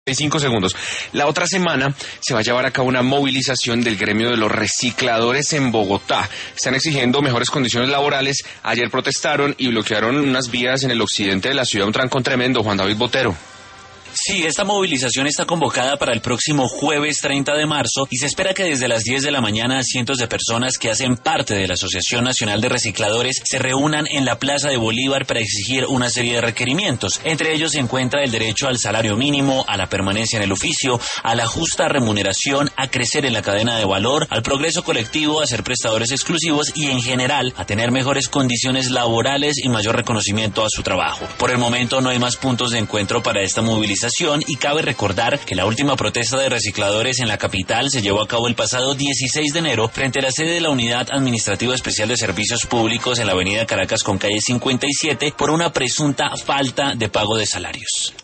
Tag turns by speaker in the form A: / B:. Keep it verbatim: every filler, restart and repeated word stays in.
A: Cinco segundos. La otra semana se va a llevar a cabo una movilización del gremio de los recicladores en Bogotá. Están exigiendo mejores condiciones laborales. Ayer protestaron y bloquearon unas vías en el occidente de la ciudad, un trancón tremendo. Juan David Botero.
B: Sí, esta movilización está convocada para el próximo jueves treinta de marzo y se espera que desde las diez de la mañana cientos de personas que hacen parte de la Asociación Nacional de Recicladores se reúnan en la Plaza de Bolívar para exigir una serie de requerimientos. Entre ellos se encuentra el derecho al salario mínimo, a la permanencia en el oficio, a la justa remuneración, a crecer en la cadena de valor, al progreso colectivo, a ser prestadores exclusivos y en general a tener mejores condiciones laborales y mayor reconocimiento a su trabajo. Por el momento no hay más puntos de encuentro para esta movilización. Y cabe recordar que la última protesta de recicladores en la capital se llevó a cabo el pasado dieciséis de enero frente a la sede de la Unidad Administrativa Especial de Servicios Públicos en la avenida Caracas con calle cincuenta y siete por una presunta falta de pago de salarios.